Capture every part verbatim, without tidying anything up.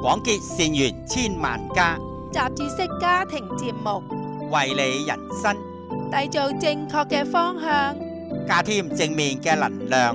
廣結善緣千萬家， 雜誌式家庭節目， 為你人生締造正確嘅方向， 加添正面嘅能量。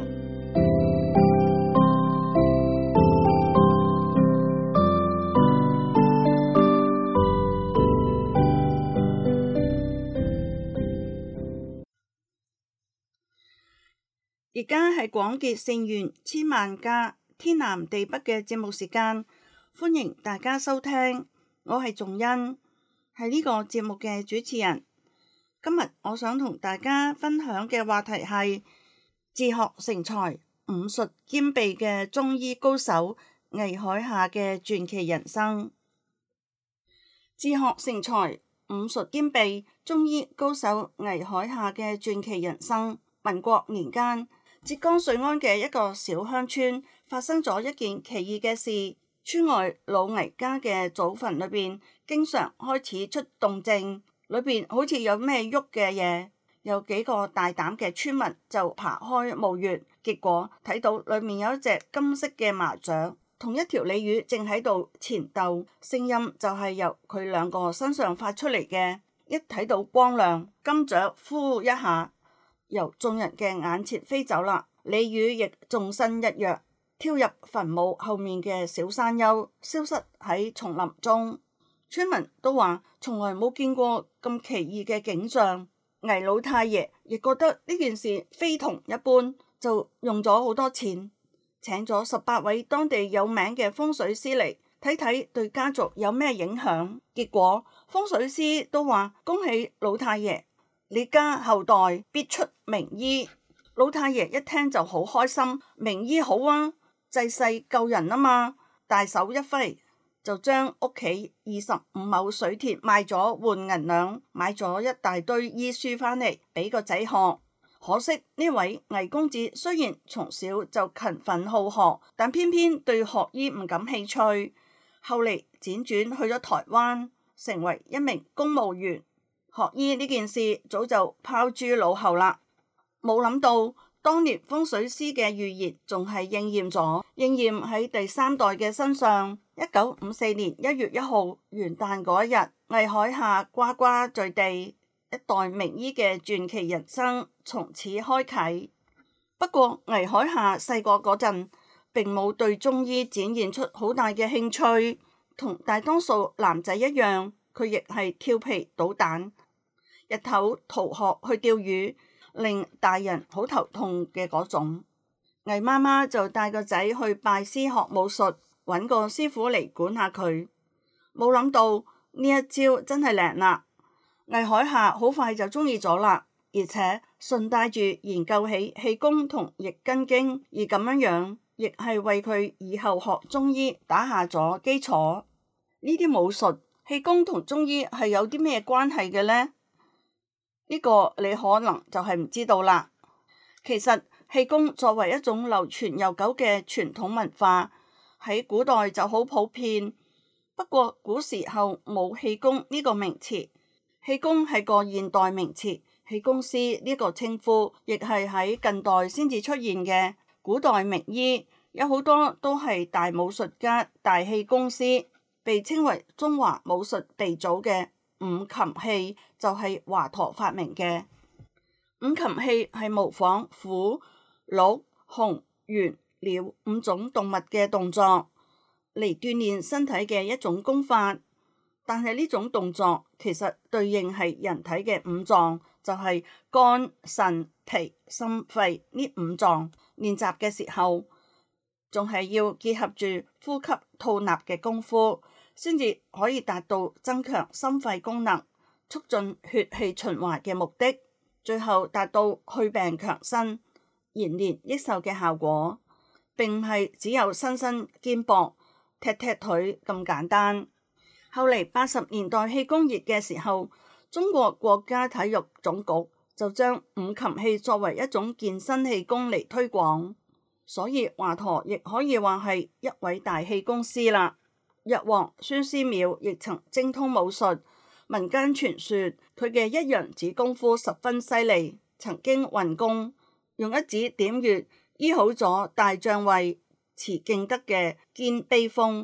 而家係廣結善緣千萬家天南地北嘅節目時間，歡迎大家收聽。我係仲恩，係呢個節目嘅主持人。今日我想同大家分享嘅話題係自學成才、五術兼備嘅中醫高手倪海霞嘅傳奇人生。自學成才、五術兼備中醫高手倪海霞嘅傳奇人生。民國年間，浙江瑞安嘅一個小鄉村發生咗一件奇異嘅事。村外老倪家嘅祖墳裏邊經常開始出動靜，裏邊好似有咩喐嘅嘢。有幾個大膽嘅村民就爬開墓穴，結果睇到裏面有一隻金色嘅麻雀同一條鯉魚正喺度纏鬥，聲音就係由佢兩個身上發出嚟嘅。一睇到光亮，金雀呼一下由眾人嘅眼前飛走啦，鯉魚亦縱身一躍，跳入墳墓後面嘅小山丘，消失喺叢林中。村民都話從來冇見過咁奇異嘅景象。倪老太爺亦覺得呢件事非同一般，就用咗好多錢，請咗十八位當地有名嘅風水師嚟睇睇對家族有咩影響。結果風水師都話恭喜老太爺，你家後代必出名醫。老太爺一聽就好開心，名醫好啊，濟世救人啊嘛，大手一揮就將屋企二十五畝水田賣咗換銀兩，買咗一大堆醫書返嚟俾個仔學。可惜呢位倪公子雖然從小就勤奮好學，但偏偏對學醫唔感興趣，後嚟輾轉去咗台灣，成為一名公務員。學醫呢件事早就拋諸腦後啦，冇諗到當年風水師嘅預言仲係應驗咗，應驗喺第三代嘅身上。一九五四年一月一號元旦嗰一日，倪海霞呱呱墜地，一代名醫嘅傳奇人生從此開啟。不過倪海霞細個嗰陣並冇對中醫展現出好大嘅興趣，同大多數男仔一樣，佢亦係調皮搗蛋，日頭逃學去釣魚，令大人好頭痛嘅嗰種。倪媽媽就帶個仔去拜師學武術，揾個師傅嚟管下佢。冇諗到呢一招真係靈啦，倪海霞好快就中意咗啦，而且順帶住研究起氣功同易筋經，而咁樣樣亦係為佢以後學中醫打下咗基礎。呢啲武術氣功同中醫係有啲咩關係嘅呢？呢個你可能就係唔知道啦。其實氣功作為一種流傳悠久嘅傳統文化，喺古代就好普遍。不過古時候冇氣功呢個名詞，氣功係個現代名詞，氣功師呢個稱呼亦係喺近代先至出現嘅。古代名醫有好多都係大武術家、大氣功師，被稱為中華武術鼻祖嘅五禽戲就係華佗發明嘅。五禽戲係模仿虎、鹿、熊、猿、鳥五種動物嘅動作嚟鍛煉身體嘅一種功法，但係呢種動作其實對應係人體嘅五臟，就係肝、腎、脾、心、肺呢五臟。練習嘅時候仲係要結合住呼吸吐納嘅功夫，先至可以達到增強心肺功能、促進血氣循環嘅目的，最後達到去病強身、延年益壽嘅效果，並唔係只有身身肩膊、踢踢腿咁簡單。後嚟八十年代氣功熱嘅時候，中國國家體育總局就將五禽戲作為一種健身氣功嚟推廣，所以華佗亦可以話係一位大氣功師啦。日王孫思邈亦曾精通武術，民間傳說佢嘅一陽指功夫十分犀利，曾經運功用一指點穴醫好咗大將尉遲敬德嘅肩悲風。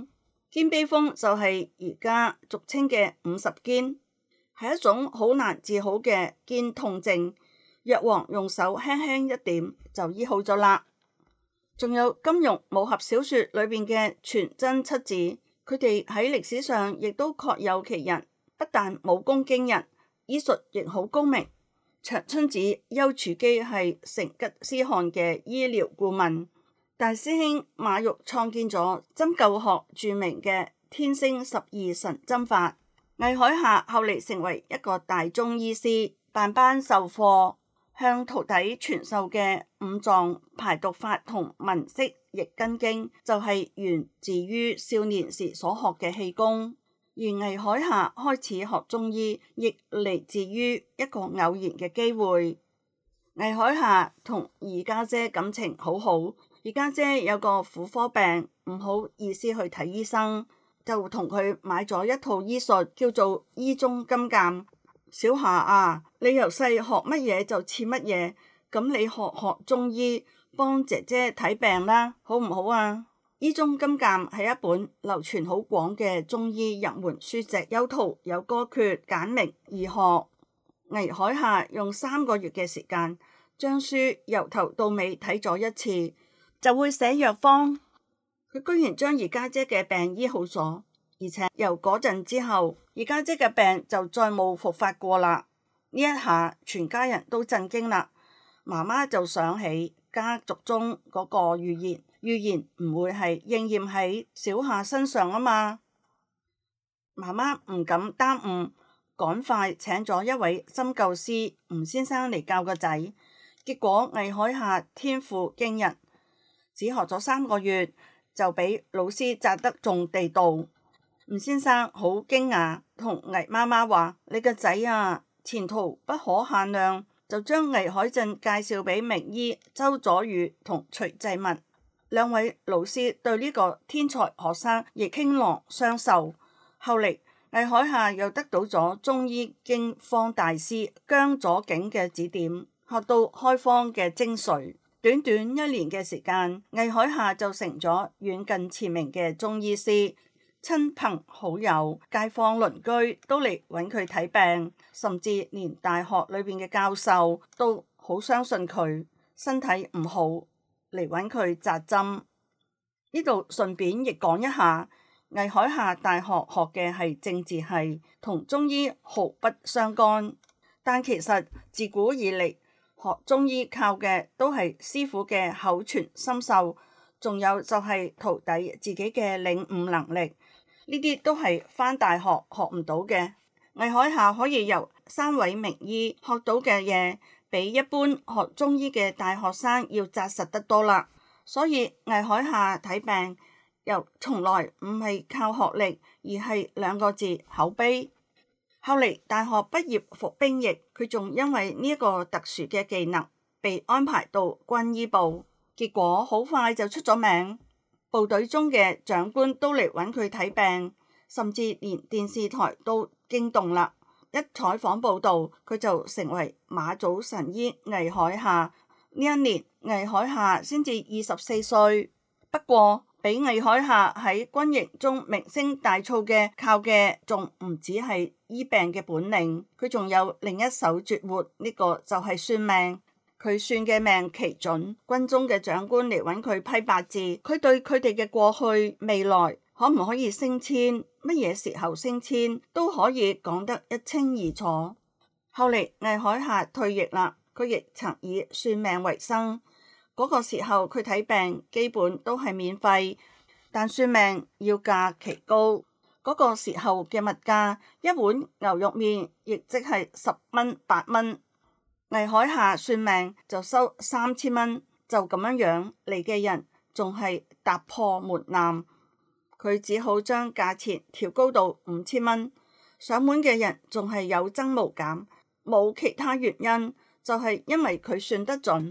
肩悲風就係而家俗稱嘅五十肩，係一種好難治好嘅肩痛症，藥王用手輕輕一點就醫好咗啦。仲有金庸武俠小說裏邊嘅全真七子，佢哋喺歷史上亦都確有其人，不但武功驚人，醫術亦好高明。長春子丘處機係成吉思汗嘅醫療顧問，大師兄馬玉創建咗針灸學著名嘅天星十二神針法。魏海夏後嚟成為一個大中醫師，辦班授課，向徒弟傳授嘅五臟排毒法同文式易筋經就係源自於少年時所學嘅氣功。而魏海夏開始學中醫，亦嚟自於一個偶然嘅機會。魏海夏同二家姐感情好好，二家姐有個婦科病，唔好意思去睇醫生，就同佢買咗一套醫術，叫做醫中金鑑。小夏啊，你由細學乜嘢就似乜嘢，咁你學學中醫，幫姐姐睇病啦，好唔好啊？醫中金鑑係一本流傳好廣嘅中醫入門書籍，有圖有歌訣，簡明易學。魏海夏用三個月嘅時間，將書由頭到尾睇咗一次，就會寫藥方。佢居然將二家姐嘅病醫好咗，而且由嗰陣之後，二家姐嘅病就再冇復發過啦。呢一下，全家人都震驚啦。媽媽就想起家族中嗰個預言。預言唔會係應驗喺小夏身上啊嘛。媽媽唔敢耽誤，趕快請咗一位針灸師吳先生嚟教個仔。結果魏海夏天賦驚人，只學咗三個月就俾老師扎得中地道。吳先生好驚訝，同魏媽媽話：你個仔啊，前途不可限量。就將魏海鎮介紹俾名醫周佐宇同徐濟民。兩位老師對呢個天才學生亦傾囊相授。後嚟魏海夏又得到咗中醫經方大師姜佐景嘅指點，學到開方嘅精髓。短短一年嘅時間，魏海夏就成咗遠近馳名嘅中醫師，親朋好友、街坊鄰居都嚟揾佢睇病，甚至連大學裏邊嘅教授都好相信佢，身體唔好嚟揾佢扎針。呢度順便亦講一下，魏海夏大學學嘅係政治系，同中醫毫不相干。但其實自古以嚟學中醫靠嘅都係師傅嘅口傳心授，仲有就係徒弟自己嘅領悟能力，呢啲都係返大學學唔到嘅。魏海夏可以由三位名醫學到嘅嘢，比一般學中醫嘅大學生要紮實得多啦，所以魏海夏睇病又從來唔係靠學歷，而係兩個字：口碑。後嚟大學畢業服兵役，佢仲因為呢一個特殊嘅技能被安排到軍醫部，結果好快就出咗名，部隊中嘅長官都嚟揾佢睇病，甚至連電視台都驚動啦。一採訪報道，佢就成為馬祖神醫魏海夏。呢一年魏海夏先至二十四歲，不過比魏海夏喺軍營中名聲大噪嘅，靠嘅仲唔止係醫病嘅本領，佢仲有另一手絕活，呢、這個就係算命。佢算嘅命奇準，軍中嘅長官嚟揾佢批八字，佢對佢哋嘅過去未來可唔可以升遷，乜嘢時候升遷都可以講得一清二楚。後嚟魏海夏退役啦，佢亦曾以算命為生。嗰、那個時候佢睇病基本都係免費，但算命要價奇高。嗰、那個時候嘅物價，一碗牛肉麵亦即係十蚊八蚊。魏海夏算命就收三千蚊，就咁樣樣嚟嘅人仲係踏破門檻，佢只好將價錢調高到五千蚊。上門嘅人仲係有增無減，冇其他原因，就係、是、因為佢算得準。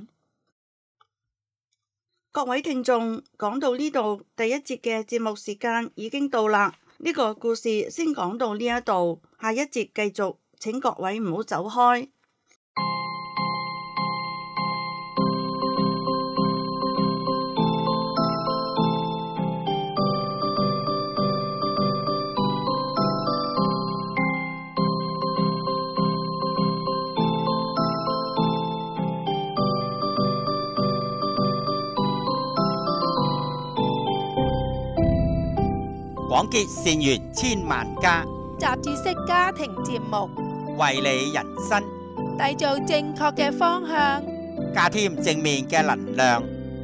各位聽眾，講到呢度，第一節嘅節目時間已經到啦，呢、這個故事先講到呢一度，下一節繼續，請各位唔好走開。 廣結善緣千萬家， 雜誌式家庭節目， 為你人生締造正確嘅方向， 加添正面嘅能量。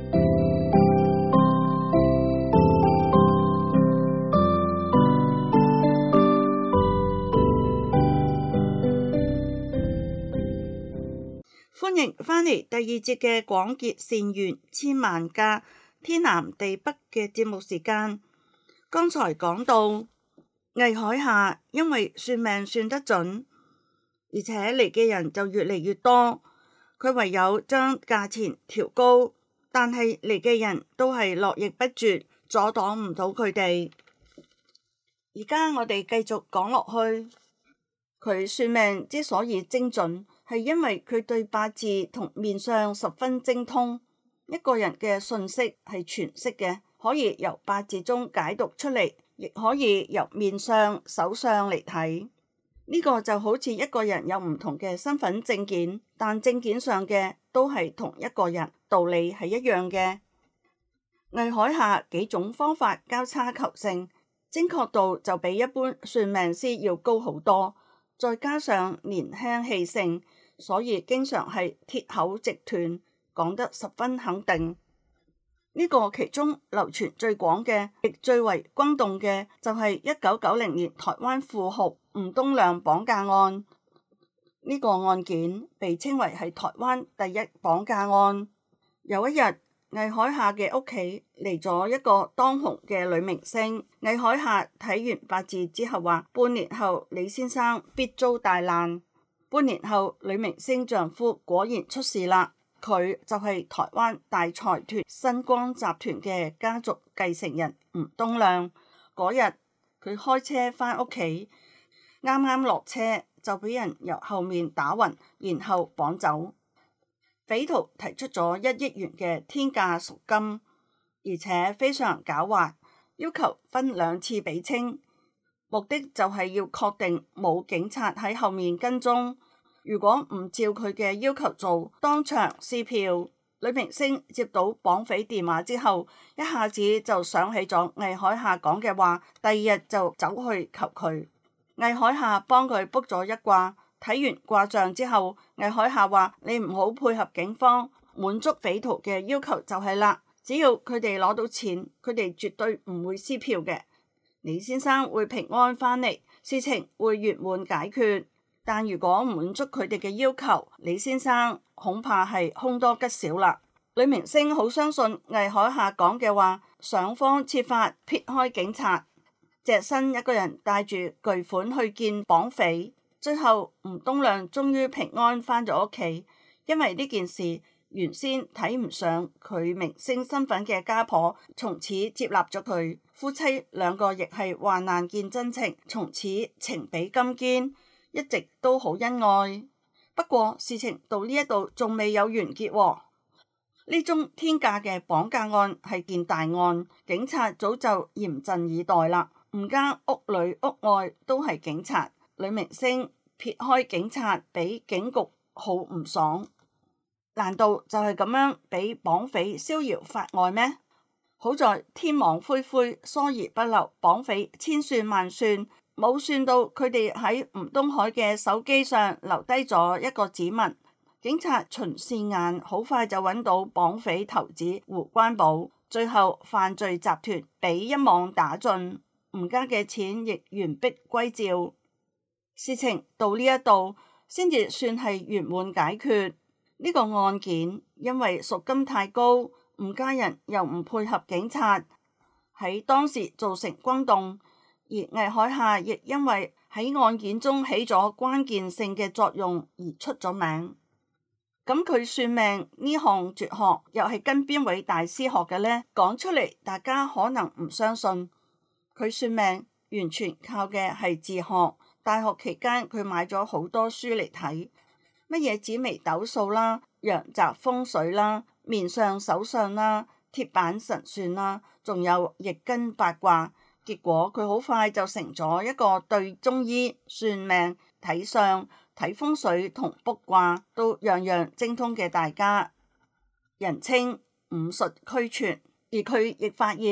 歡迎返嚟第二節嘅廣結善緣千萬家，天南地北嘅節目時間。剛才講到魏海夏因為算命算得準，而且嚟嘅人就越嚟越多，佢唯有將價錢調高，但係嚟嘅人都係絡繹不絕，阻擋唔到佢哋。而家我哋繼續講落去，佢算命之所以精準，係因為佢對八字同面相十分精通。一個人嘅信息係全息嘅，可以由八字中解讀出嚟，亦可以由面相、手相嚟睇。呢個就好似一個人有唔同嘅身份證件，但證件上嘅都係同一個人，道理係一樣嘅。魏海夏幾種方法交叉求勝，精確度就比一般算命師要高好多，再加上年輕氣盛，所以經常係鐵口直斷，講得十分肯定。呢個其中流傳最廣嘅，亦最為轟動嘅，就係一九九零年台灣富豪吳東亮綁架案。呢個案件被稱為係台灣第一綁架案。有一日，魏海夏嘅屋企嚟咗一個當紅嘅女明星。魏海夏睇完八字之後話，半年後李先生必遭大難。半年後，女明星丈夫果然出事啦。佢就係台灣大財團新光集團嘅家族繼承人吳東亮。嗰日佢開車返屋企，啱啱落車就俾人由後面打暈，然後綁走。匪徒提出咗一億元嘅天價贖金，而且非常狡猾，要求分兩次俾清，目的就係要確定冇警察喺後面跟蹤。如果唔照佢嘅要求做，當場撕票。女明星接到綁匪電話之後，一下子就想起咗魏海夏講嘅話，第二日就走去求佢。魏海夏幫佢卜咗一卦，睇完卦象之後，魏海夏話：你唔好配合警方，滿足匪徒嘅要求就係啦。只要佢哋攞到錢，佢哋絕對唔會撕票嘅。李先生會平安返嚟，事情會圓滿解決。但如果唔滿足佢哋嘅要求，李先生恐怕係凶多吉少啦。女明星好相信魏海夏講嘅話，想方設法撇開警察，隻身一個人帶住巨款去見綁匪。最後吳東亮終於平安返咗屋企，因為呢件事原先睇唔上佢明星身份嘅家婆，從此接納咗佢。夫妻兩個亦係患難見真情，從此情比金堅，一直都好恩愛。不過事情到呢一度仲未有完結喎。呢宗天價嘅綁架案係件大案，警察早就嚴陣以待啦。唔間屋裏屋外都係警察，女明星撇開警察俾警局好唔爽，難道就係咁樣俾綁匪逍遙法外咩？好在天網恢恢，疏而不漏，綁匪千算萬算，冇算到佢哋喺吳東海嘅手機上留低咗一個指紋。警察巡視眼好快就揾到綁匪頭子胡關寶，最後犯罪集團被一網打盡，吳家嘅錢亦完璧歸趙。事情到呢一度先至算係圓滿解決。呢個案件因為贖金太高，吳家人又唔配合警察，喺當時造成轟動。而魏海夏亦因為喺案件中起咗關鍵性嘅作用而出咗名。咁佢算命呢項絕學又係跟邊位大師學嘅呢？講出嚟大家可能唔相信。佢算命完全靠嘅係自學。大學期間佢買咗好多書嚟睇，乜嘢紫微斗數啦、陽宅風水啦、面相手相啦、鐵板神算啦，仲有易經八卦。結果佢好快就成咗一個對中醫、算命、睇相、睇風水同卜卦都樣樣精通嘅大家，人稱五術俱全。而佢亦發現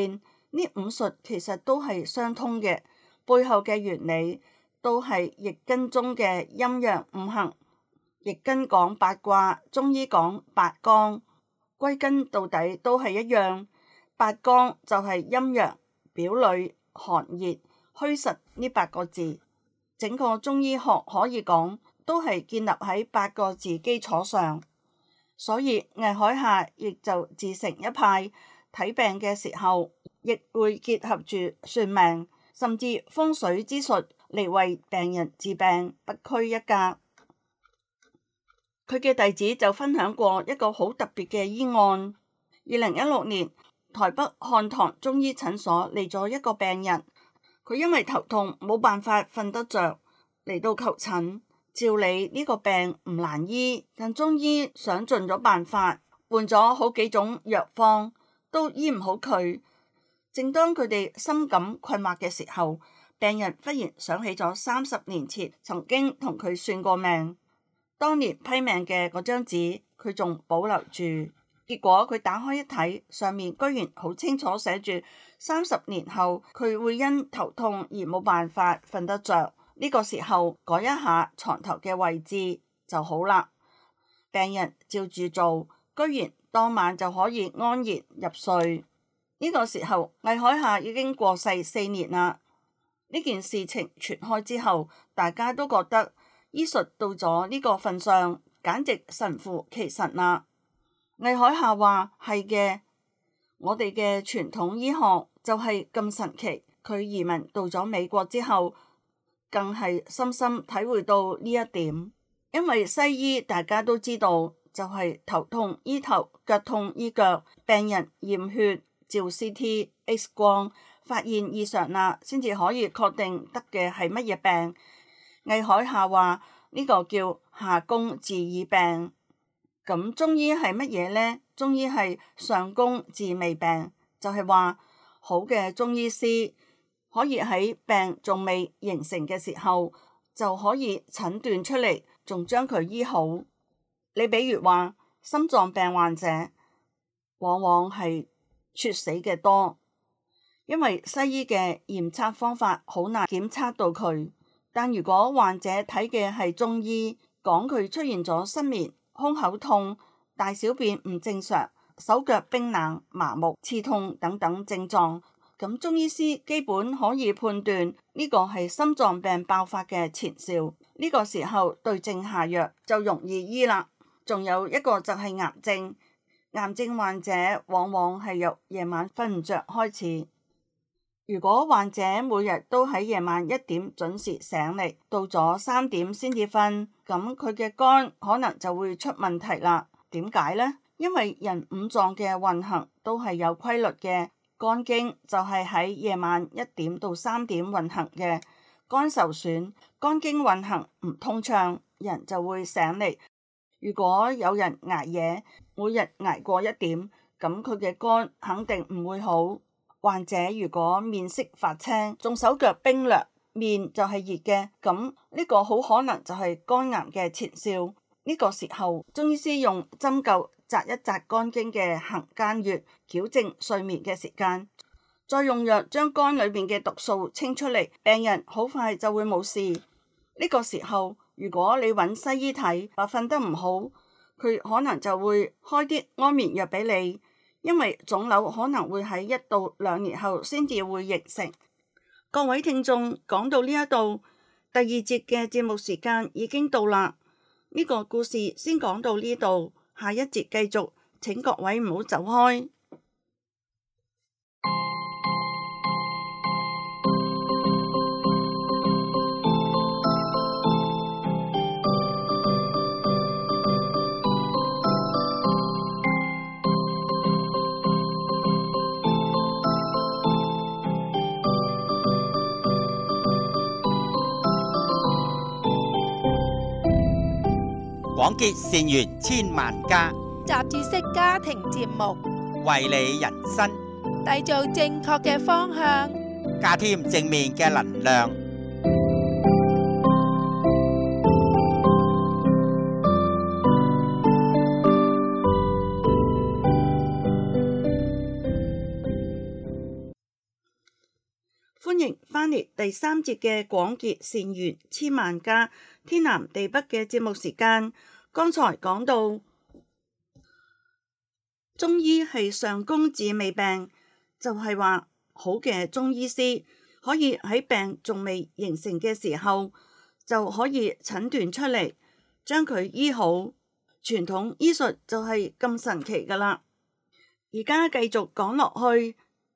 呢五術其實都係相通嘅，背後嘅原理都係易經中嘅陰陽五行。易經講八卦，中醫講八綱，歸根到底都係一樣。八綱就係陰陽、表裏、寒熱、虛實呢八個字。整個中醫學可以講都係建立喺八個字基礎上，所以魏海夏亦就自成一派，睇病嘅時候亦會結合住算命，甚至風水之術嚟為病人治病，不拘一格。佢嘅弟子就分享過一個好特別嘅醫案。二零一六年，台北漢唐中醫診所嚟咗一個病人，佢因為頭痛冇辦法瞓得着，嚟到求診。照理呢個病唔難醫，但中醫想盡咗辦法，換咗好幾種藥方，都醫唔好佢。正當佢哋深感困惑嘅時候，病人忽然想起咗三十年前曾經同佢算過命。當年批命嘅嗰張紙，佢仲保留住。結果佢打開一睇，上面居然好清楚寫住三十年後佢會因頭痛而冇辦法瞓得着。呢個時候改一下床頭嘅位置就好啦。病人照住做，居然當晚就可以安然入睡。呢個時候魏海夏已經過世四年啦。呢件事情傳開之後，大家都覺得醫術到咗呢個份上，簡直神乎其神啦。魏海夏話係嘅，我哋嘅傳統醫學就係咁神奇。佢移民到咗美國之後，更係深深體會到呢一點。因為西醫大家都知道，就係頭痛醫頭，腳痛醫腳，病人驗血、照 C T、X 光，發現異常啦，先至可以確定得嘅係乜嘢病。魏海夏話呢個叫下工治已病。咁中醫係乜嘢呢？中醫係上工治未病，就係話好嘅中醫師可以喺病仲未形成嘅時候就可以診斷出嚟，仲將佢醫好。你比如話心臟病患者往往係猝死嘅多，因為西醫嘅驗測方法好難檢測到佢。但如果患者睇嘅係中醫，講佢出現咗失眠、胸口痛、大小便唔正常、手腳冰冷、麻木、刺痛等等症狀，咁中醫師基本可以判斷呢個係心臟病爆發嘅前兆。呢個時候對症下藥就容易醫啦。仲有一個就係癌症，癌症患者往往係由夜晚瞓唔着開始。如果患者每日都喺夜晚一點準時醒嚟，到咗三點先至瞓，咁佢嘅肝可能就會出問題啦。點解呢？因為人五臟嘅運行都係有規律嘅，肝經就係喺夜晚一點到三點運行嘅。肝受損，肝經運行唔通暢，人就會醒嚟。如果有人捱夜，每日捱過一點，咁佢嘅肝肯定唔會好。患者如果面色發青，仲手腳冰涼，面就係熱嘅，咁呢個好可能就係肝癌嘅前兆。呢個時候，中醫師用針灸扎一扎肝經嘅行間穴，矯正睡眠嘅時間，再用藥將肝裏面嘅毒素清出嚟，病人好快就會冇事。呢個時候，如果你揾西醫睇，話瞓得唔好，佢可能就會開啲安眠藥俾你。因為腫瘤可能會喺一到兩年後先至會形成。各位聽眾，講到呢一度，第二節嘅節目時間已經到啦。呢個故事先講到呢度，下一節繼續，請各位唔好走開。 廣結善緣千萬家， 雜誌式家庭節目， 為你人生締造正確嘅方向， 加添正面嘅能量。 翻嚟第三節嘅廣結善緣千萬家天南地北嘅節目時間。剛才講到中醫係上工治未病，就係話好嘅中醫師可以喺病仲未形成嘅時候就可以診斷出嚟，將佢醫好。傳統醫術就係咁神奇噶啦。而家繼續講落去，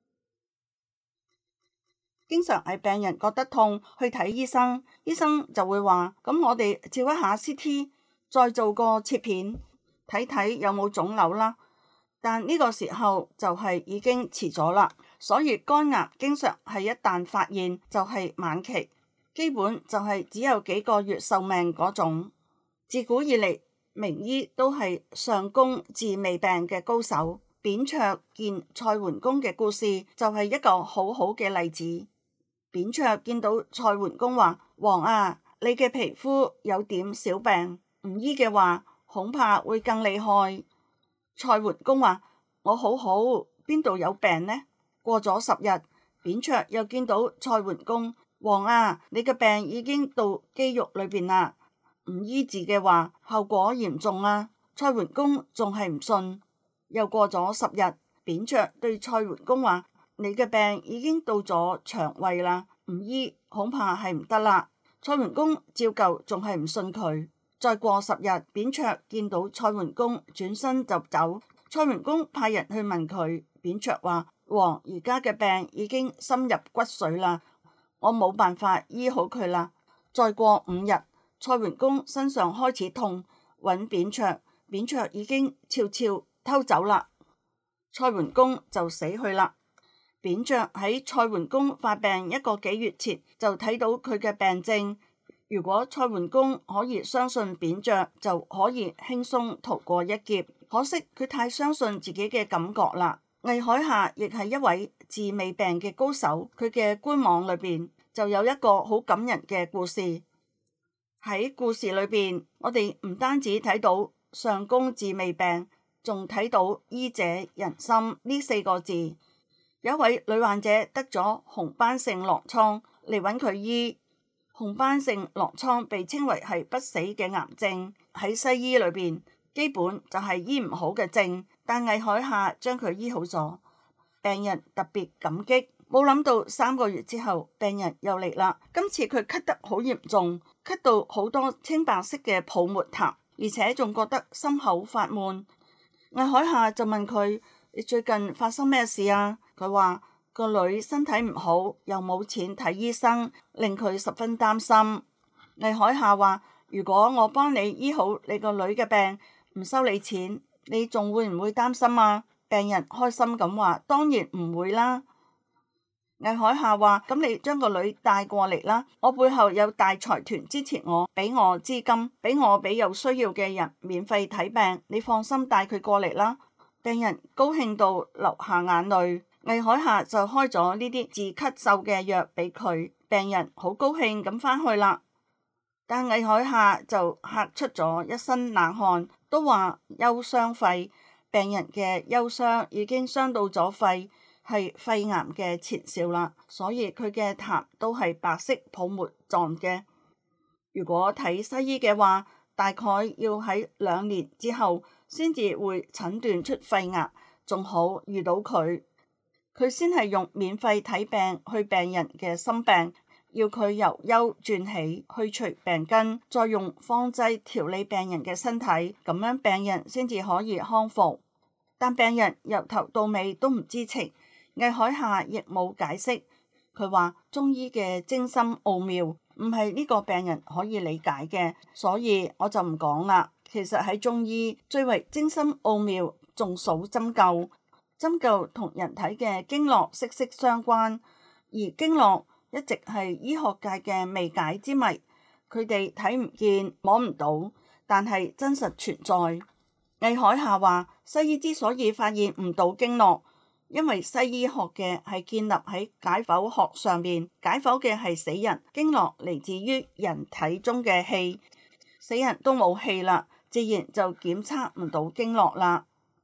經常係病人覺得痛去睇醫生，醫生就會話：咁我哋照一下 C T， 再做個切片，睇睇有冇腫瘤啦。但呢個時候就係已經遲咗啦。所以肝癌經常係一旦發現就係晚期，基本就係只有幾個月壽命嗰種。自古以嚟，名醫都係上工治未病嘅高手。扁鵲見蔡桓公嘅故事就係一個好好嘅例子。扁鵲見到蔡桓公話：王啊，你嘅皮膚有點小病，唔醫嘅話恐怕會更厲害。蔡桓公話：我好好，邊度有病呢？過咗十日，扁鵲又見到蔡桓公：王啊，你嘅病已經到肌肉裏邊啦，唔醫治嘅話後果嚴重啊。蔡桓公仲係唔信。又過咗十日，扁鵲對蔡桓公話：你嘅病已經到咗腸胃啦，唔醫恐怕係唔得啦。蔡桓公照舊仲係唔信佢。再過十日，扁鵲見到蔡桓公轉身就走，蔡桓公派人去問佢，扁鵲話：王而家嘅病已經深入骨髓啦，我冇辦法醫好佢啦。再過五日，蔡桓公身上開始痛，揾扁鵲，扁鵲已經悄悄偷走啦，蔡桓公就死去啦。扁鵲喺蔡桓公發病一個幾月前就睇到佢嘅病症。如果蔡桓公可以相信扁鵲，就可以輕鬆逃過一劫。可惜佢太相信自己嘅感覺啦。魏海夏亦係一位治未病嘅高手，佢嘅官網裏邊就有一個好感人嘅故事。喺故事裏邊，我哋唔單止睇到上工治未病，仲睇到醫者仁心呢四個字。有一位女患者得咗紅斑性狼瘡嚟揾佢醫。紅斑性狼瘡被稱為係不死嘅癌症，喺西醫裏邊基本就係醫唔好嘅症，但魏海夏將佢醫好咗，病人特別感激。冇諗到三個月之後，病人又嚟啦。今次佢咳得好嚴重，咳到好多青白色嘅泡沫痰，而且仲覺得心口發悶。魏海夏就問佢：你最近發生咩事啊？佢話個女身體唔好，又冇錢睇醫生，令佢十分擔心。魏海夏話：如果我幫你醫好你個女嘅病，唔收你錢，你仲會唔會擔心啊？病人開心咁話：當然唔會啦。魏海夏話：咁你將個女帶過嚟啦，我背後有大財團支持我，俾我資金，俾我俾有需要嘅人免費睇病，你放心帶佢過嚟啦。病人高興到流下眼淚。魏海夏就開咗呢啲治咳嗽嘅藥俾佢，病人好高興咁返去啦。但魏海夏就嚇出咗一身冷汗，都話憂傷肺，病人嘅憂傷已經傷到咗肺，係肺癌嘅前兆啦，所以佢嘅痰都係白色泡沫狀嘅。如果睇西醫嘅話，大概要喺兩年之後先至會診斷出肺癌，仲好遇到佢。佢先係用免費睇病去病人嘅心病，要佢由憂轉喜，去除病根，再用方劑調理病人嘅身體，咁樣病人先至可以康復。但病人由頭到尾都唔知情，魏海夏亦冇解釋。佢話中醫嘅精深奧妙唔係呢個病人可以理解嘅，所以我就唔講啦。其實喺中醫最為精深奧妙，仲數針灸。針灸同人體嘅經絡息息相關，而經絡一直係醫學界嘅未解之謎。佢哋睇唔見摸唔到，但係真實存在。魏海夏話：西醫之所以發現唔到經絡，因為西醫學嘅係建立喺解剖學上面，解剖嘅係死人，經絡嚟自於人體中嘅氣，死人都冇氣啦，自然就檢測唔到經絡啦。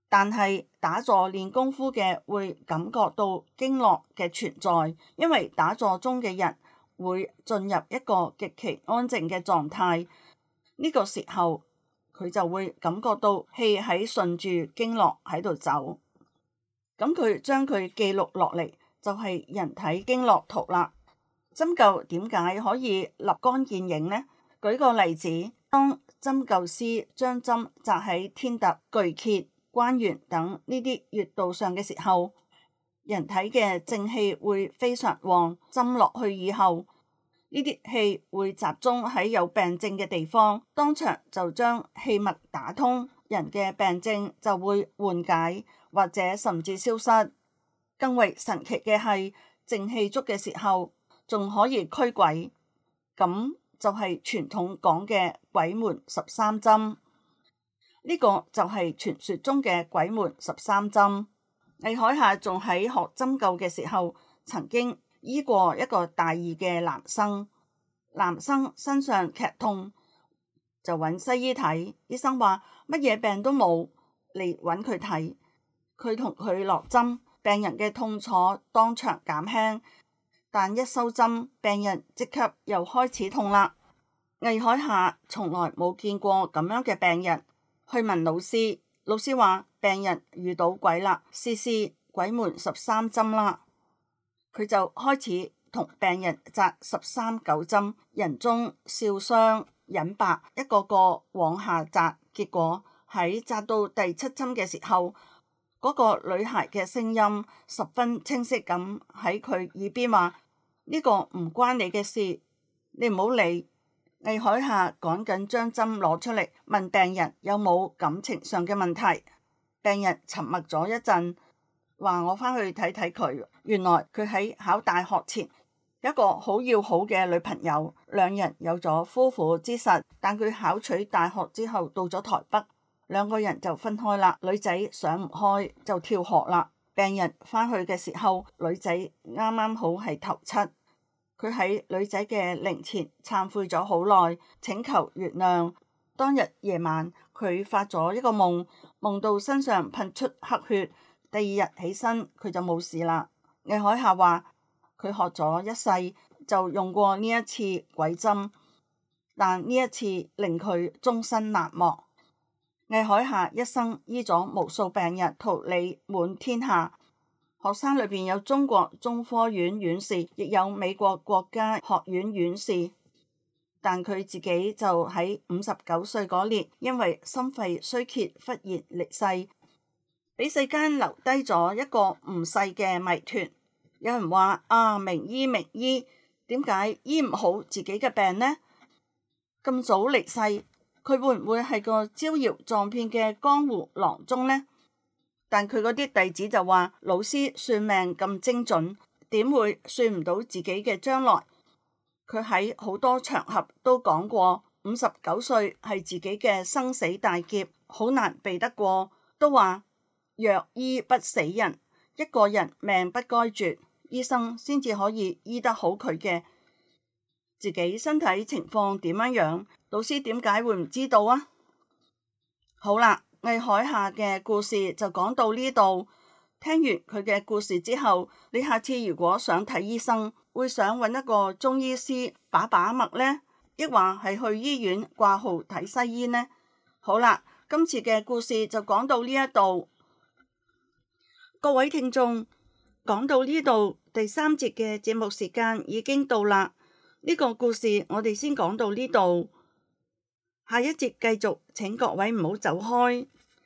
但係打坐練功夫嘅會感覺到經絡嘅存在，因為打坐中嘅人會進入一個極其安靜嘅狀態，呢個時候佢就會感覺到氣喺順住經絡喺度走，咁佢將佢記錄落嚟就係人體經絡圖啦。針灸點解可以立竿見影呢？舉個例子，當針灸師將針扎喺天突、巨闕、關元等呢啲穴道上嘅時候，人體嘅正氣會非常旺，針落去以後，呢啲氣會集中喺有病症嘅地方，當場就將氣脈打通，人嘅病症就會緩解或者甚至消失。更為神奇嘅係，正氣足嘅時候仲可以驅鬼，咁就係傳統講嘅鬼門十三針。呢個就係傳說中嘅鬼門十三針。魏海夏仲喺學針灸嘅時候，曾經醫過一個大二嘅男生，男生身上劇痛，就揾西醫睇，醫生話乜嘢病都冇，嚟揾佢睇，佢同佢落針，病人嘅痛楚當場減輕，但一收針，病人即刻又開始痛啦。魏海夏從來冇見過咁樣嘅病人，去問老師，老師話病人遇到鬼啦，試試鬼門十三針啦。佢就開始同病人扎十三九針，人中少商隱白，一個個往下扎。結果喺扎到第七針嘅時候，嗰個女孩嘅聲音十分清晰咁喺佢耳邊話：呢個唔關你嘅事，你唔好理。魏海夏趕緊將針攞出嚟，問病人有冇感情上嘅問題。病人沉默咗一陣，話我返去睇睇佢。原來佢喺考大學前一個好要好嘅女朋友，兩人有咗夫婦之實，但佢考取大學之後到咗台北，兩個人就分開啦。女仔想唔開就跳學啦。病人返去嘅時候，女仔啱啱好係頭七。佢喺女仔嘅靈前懺悔咗好耐，請求原諒。當日夜晚，佢發咗一個夢，夢到身上噴出黑血。第二日起身，佢就冇事啦。魏海夏話佢學咗一世，就用過呢一次鬼針，但呢一次令佢終身難忘。魏海夏一生醫咗無數病人，桃李滿天下。學生裏邊有中國中科院院士，亦有美國國家學院院士，但佢自己就喺五十九歲嗰年，因為心肺衰竭忽然離世，俾世間留低咗一個唔細嘅謎團。有人話啊，名醫名醫，點解醫唔好自己嘅病呢？咁早離世，佢會唔會係個招搖撞騙嘅江湖郎中呢？但佢嗰啲弟子就話，老師算命咁精準，點會算唔到自己嘅將來？佢喺好多場合都講過，五十九歲係自己嘅生死大劫，好難避得過。都話藥醫不死人，一個人命不該絕，醫生先至可以醫得好佢嘅。自己身體情況點樣樣，老師點解會唔知道啊？好啦。魏海夏嘅故事就講到呢度。聽完佢嘅故事之後，你下次如果想睇醫生，會想揾一個中醫師把把脈呢？抑或係去醫院掛號睇西醫呢？好啦，今次嘅故事就講到呢一度。各位聽眾，講到呢度，第三節嘅節目時間已經到啦。呢個故事我哋先講到呢度。下一節繼續，請各位唔好走開。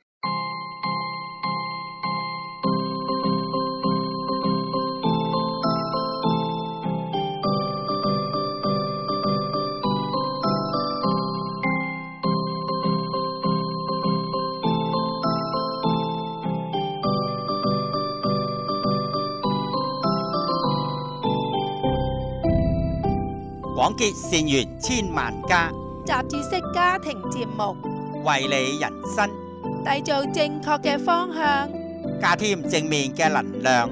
廣結善緣千萬家， 雜誌式家庭節目， 為你人生締造正確嘅方向， 加添正面嘅能量。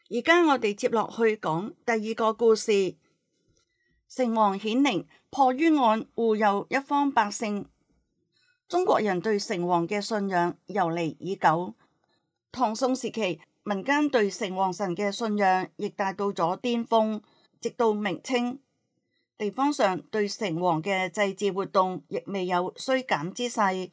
而家我哋接落去講第二個故事。城隍顯靈破冤案護佑一方百姓。中國人對城隍嘅信仰由嚟已久，唐宋時期民間對城隍神嘅信仰亦達到咗巔峰，直到明清，地方上對城隍嘅祭祀活動亦未有衰減之勢。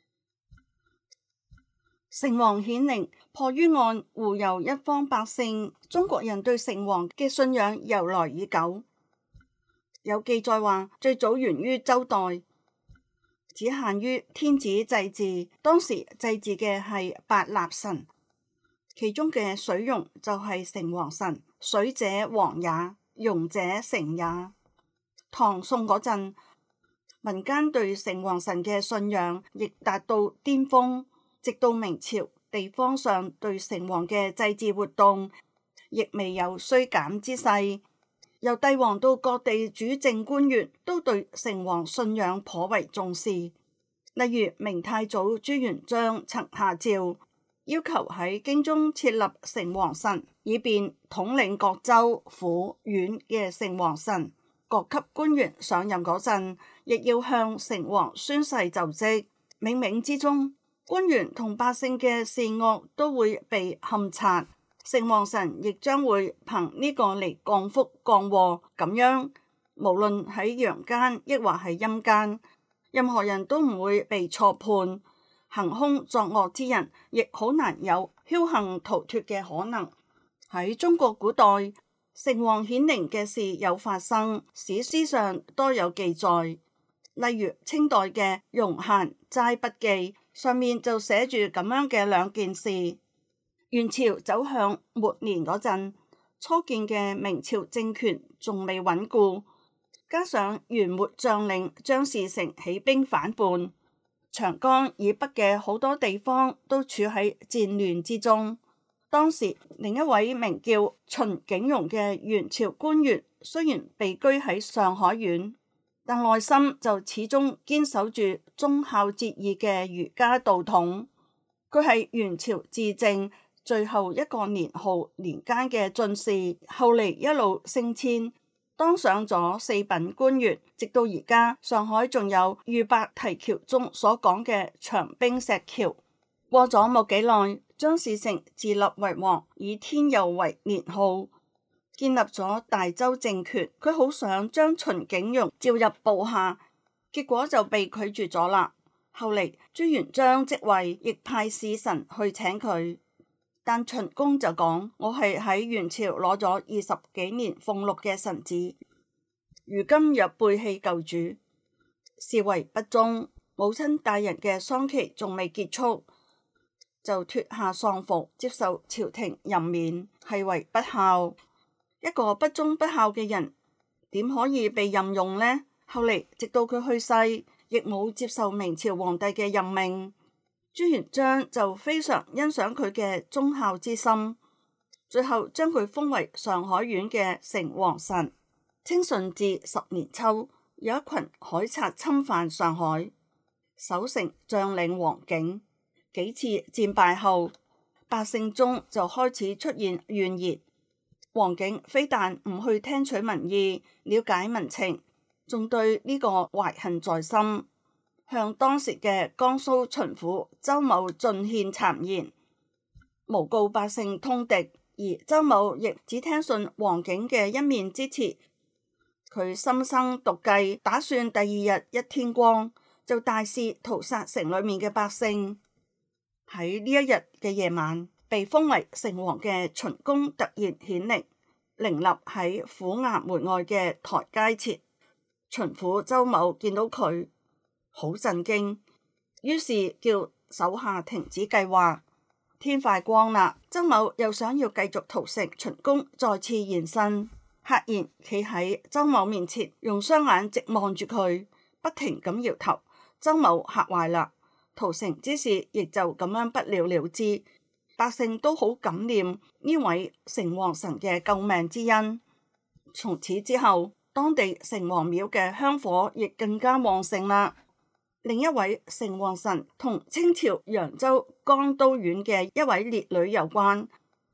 城隍顯靈破冤案護佑一方百姓，中國人對城隍嘅信仰由來已久，有記載話最早源於周代，只限於天子祭祀，當時祭祀嘅係八臘神，其中嘅水容就係城隍神，水者王也，容者城也。唐宋嗰陣，民間對城隍神嘅信仰亦達到巔峰，直到明朝，地方上對城隍嘅祭祀活動亦未有衰減之勢。由帝王到各地主政官員都對城隍信仰頗為重視，例如明太祖朱元璋曾下詔，要求喺京中設立城隍神，以便統領各州府縣嘅城隍神。各級官員上任嗰陣，亦要向城隍宣誓就職。冥冥之中，官員同百姓嘅善惡都會被勘察。城隍神亦將會憑呢個嚟降福降禍，咁樣無論喺陽間抑或係陰間，任何人都唔會被錯判，行兇作惡之人亦好難有僥倖逃脫嘅可能。喺中國古代，城隍顯靈嘅事有發生，史書上多有記載，例如清代嘅《容閒齋筆記》上面就寫住咁樣嘅兩件事。元朝走向末年嗰陣，初建嘅明朝政權仲未穩固，加上元末將領張士誠起兵反叛，長江以北嘅好多地方都處喺戰亂之中。當時另一位名叫秦景榮嘅元朝官員，雖然避居喺上海縣，但內心就始終堅守住忠孝節義嘅儒家道統。佢係元朝至正最後一個年號年間嘅進士，後嚟一路升遷，當上咗四品官員，直到而家上海仲有俞伯提橋中所講嘅長冰石橋。過咗冇幾耐，張士誠自立為王，以天佑為年號，建立咗大周政權。佢好想將秦景榮召入部下，結果就被拒絕咗啦。後嚟朱元璋即位，亦派使臣去請佢。但秦公就講：我係喺元朝攞咗二十幾年俸祿嘅臣子，如今若背棄舊主，視為不忠。母親大人嘅喪期仲未結束，就脫下喪服接受朝廷任免，係為不孝。一個不忠不孝嘅人，點可以被任用呢？後嚟直到佢去世，亦冇接受明朝皇帝嘅任命。朱元璋就非常欣賞佢嘅忠孝之心，最後將佢封為上海縣嘅城隍神。清順治十年秋，有一群海賊侵犯上海，守城將領王景幾次戰敗後，百姓中就開始出現怨言。王景非但唔去聽取民意、了解民情，仲對呢個懷恨在心，向當時嘅江蘇巡撫周某進獻讒言，誣告百姓通敵。而周某亦只聽信王景嘅一面之詞，佢心生毒計，打算第二日一天光就大肆屠殺城裏面嘅百姓。喺呢一日嘅夜晚，被封為城隍嘅秦公突然顯靈，靈立喺府衙門外嘅台階前。巡撫周某見到佢，好震驚，於是叫手下停止計劃。天快光啦，周某又想要繼續屠城，秦公再次現身，赫然企喺周某面前，用雙眼直望住佢，不停咁搖頭。周某嚇壞啦，屠城之事亦就咁樣不了了之。百姓都好感念呢位城隍神嘅救命之恩。從此之後，當地城隍廟嘅香火亦更加旺盛啦。另一位城隍神同清朝揚州江都縣嘅一位烈女有關，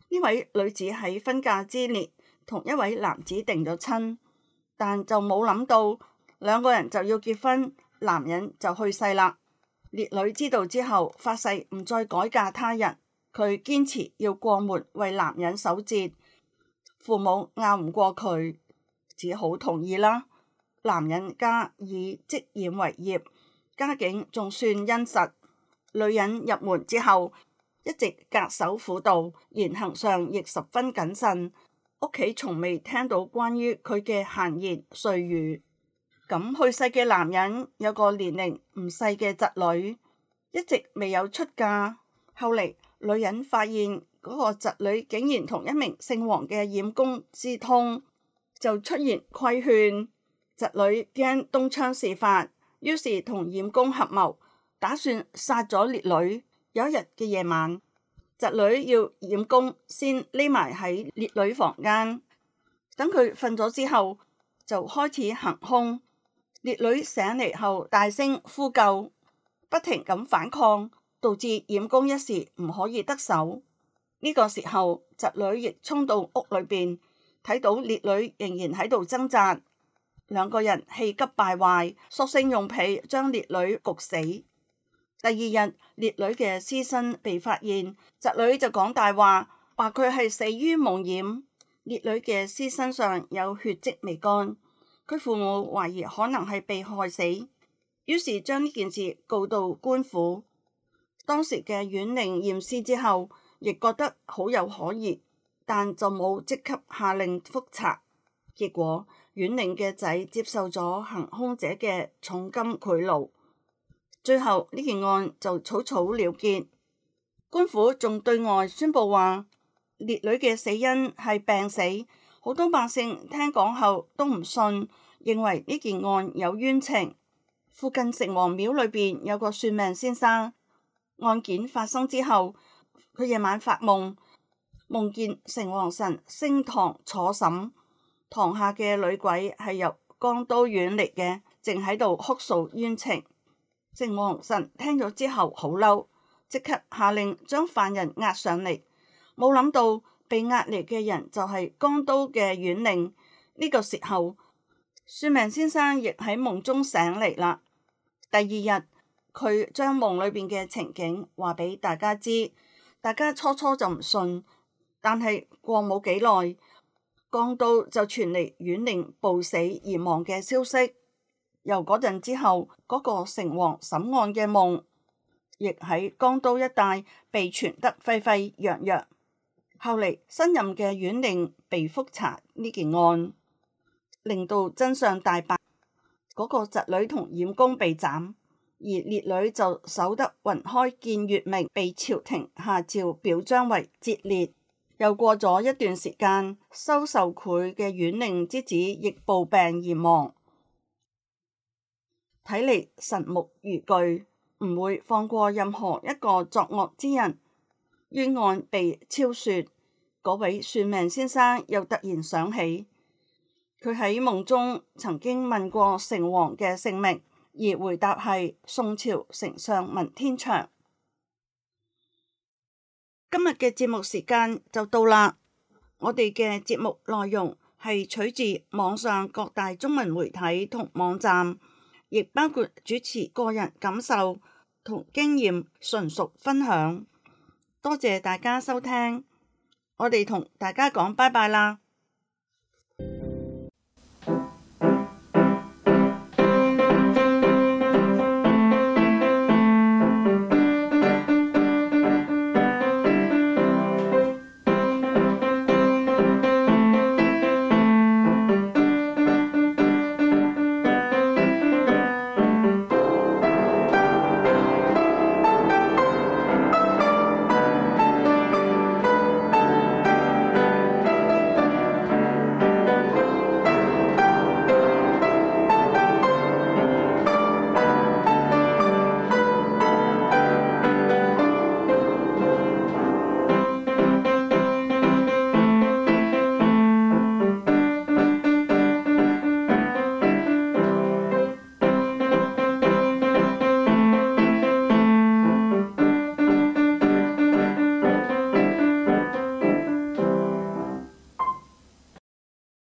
呢位女子喺婚嫁之年同一位男子訂咗親，但就冇諗到兩個人就要結婚，男人就去世啦。烈女知道之後發誓唔再改嫁他人，佢堅持要過門為男人守節，父母拗唔過佢，只好同意啦。男人家以織染為業，家境仲算殷實。女人入門之後一直恪守婦道，言行上亦十分謹慎，屋企從未聽到關於佢嘅閒言碎語。咁去世嘅男人有個年齡唔細嘅侄女，一直未有出嫁。後嚟女人發現嗰個侄女竟然同一名姓黃嘅染工私通，就出言規勸。侄女驚東窗事發，於是同染工合謀，打算殺咗烈女。有一日嘅夜晚，侄女要染工先匿埋喺烈女房間，等佢瞓咗之後就開始行兇。烈女醒嚟後大聲呼救，不停咁反抗，導致染工一時唔可以得手。呢、這個時候侄女亦衝到屋裏邊，睇到烈女仍然喺度掙扎，兩個人氣急敗壞，索性用被將烈女焗死。第二日烈女嘅屍身被發現，侄女就講大話，話佢係死於夢魘。烈女嘅屍身上有血跡未乾，佢父母懷疑可能係被害死，於是將呢件事告到官府。當時嘅縣令驗屍之後亦覺得好有可疑，但就冇即刻下令覆查。結果縣令嘅仔接受咗行兇者嘅重金賄賂，最後呢件案就草草了結。官府仲對外宣布話烈女嘅死因係病死，好多百姓聽講後都唔信，認為呢件案有冤情。附近城隍廟裏邊有個算命先生，案件發生之後，佢夜晚發夢，夢見城隍神升堂坐審，堂下嘅女鬼係由江都縣嚟嘅，正喺度哭訴冤情。城隍神聽咗之後好嬲，即刻下令將犯人押上嚟。冇諗到被押嚟嘅人就係江都嘅縣令。呢、這個時候算命先生亦喺夢中醒嚟啦。第二日佢將夢裏邊嘅情景話俾大家知，大家初初就唔信，但係過冇幾耐，江都就傳嚟縣令暴死而亡嘅消息。由嗰陣之後，嗰、那個城隍審案嘅夢亦喺江都一帶被傳得沸沸揚揚。後嚟新任嘅縣令被覆查呢件案，令到真相大白。嗰、那個侄女同染工被斬，而烈女就守得雲開見月明，被朝廷下詔表彰為節烈。又過咗一段時間，收受賄嘅縣令之子亦暴病而亡。睇嚟神目如炬，唔會放過任何一個作惡之人。冤案被昭雪，嗰位算命先生又突然想起，佢喺夢中曾經問過城隍嘅姓名，而回答係宋朝丞相文天祥。今日嘅節目時間就到啦，我哋嘅節目內容係取自網上各大中文媒體同網站，亦包括主持個人感受同經驗純屬分享。多謝大家收聽，我哋同大家講拜拜啦。